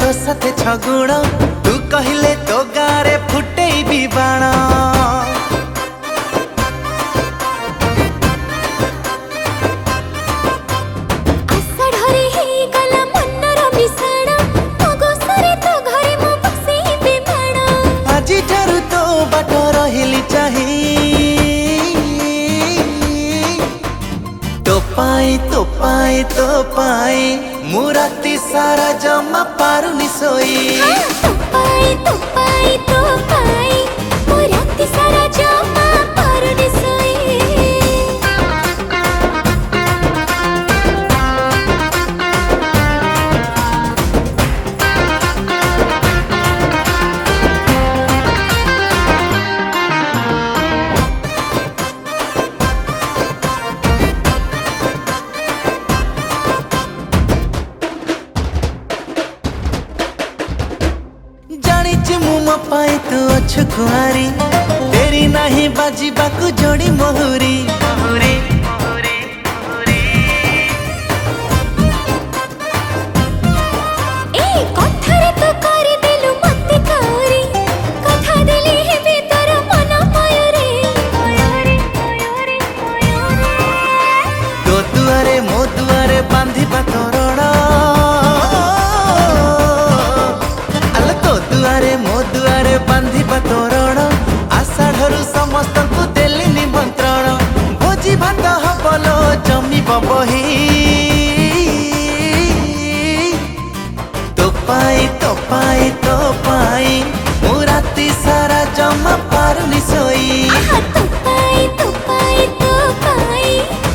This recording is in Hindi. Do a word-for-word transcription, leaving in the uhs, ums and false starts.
तो साथे छगुण तू कहले तो गारे फुटेई भी बाण तो पाई तो पाई तो पाई मु राती सारा जमा पारुनी सोई तो पाई तो पाई तो पाई मु राती सारा जमा पारुनी सोई मु पाई तू अच्छु कुआरी तेरी नहीं बाजी बाकू जोड़ी मोहुरी तो दुआरे मो दुआरे बांधी तोरण आल तो दुआरे मो दुआरे बांधी तोरण आषाढ़ समस्त को देली निमंत्रण भोजी भात हबलो जमी बही तो पाई तो पाई तो पाई मु राती सारा जमा पारुनी सोई तो पाई तो पाई तो पाई